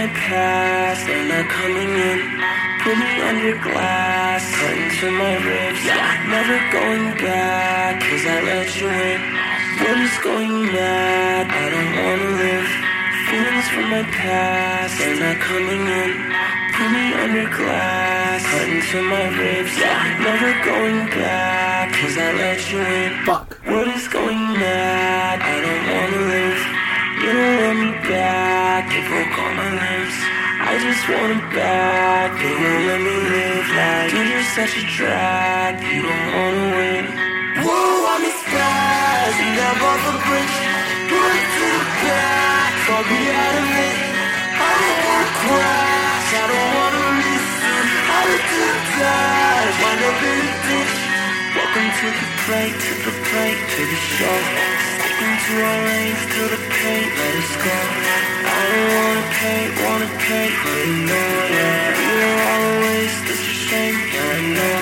my past, they're not coming in. Put me under glass, cut into my ribs. Never going back, cause I let you in. What is going mad? I don't wanna live. Feelings from my past, they're not coming in. Put me under glass, cut into my ribs. Never going back, cause I let you in. Fuck. What is going mad? I don't wanna live. You don't want me back, it broke all my limbs. I just want it back, they won't let me live like dude, you're such a drag, you don't wanna win. Whoa, I'm spazzing up off the bridge. Put it to the back, fuck me out of it. I don't wanna crash, I don't wanna listen. I look to the dive, wind up in a ditch. Welcome to the plate, to the show. Sticking to our lanes, to the paint, let us go. I don't wanna pay, but you know, yeah. We are always, this a shame, yeah, I know.